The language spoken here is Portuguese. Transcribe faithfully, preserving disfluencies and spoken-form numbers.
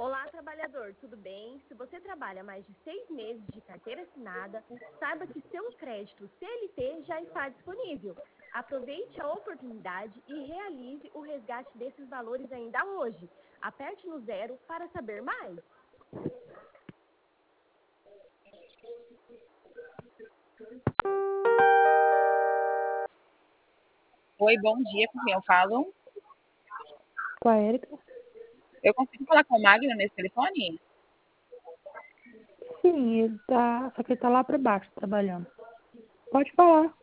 Olá, trabalhador, tudo bem? Se você trabalha mais de seis meses de carteira assinada, saiba que seu crédito C L T já está disponível. Aproveite a oportunidade e realize o resgate desses valores ainda hoje. Aperte no zero para saber mais. Oi, bom dia, com quem eu falo? Com a Érica? Eu consigo falar com o Magno nesse telefone? Sim, ele tá. Só que ele tá lá pra baixo trabalhando. Pode falar.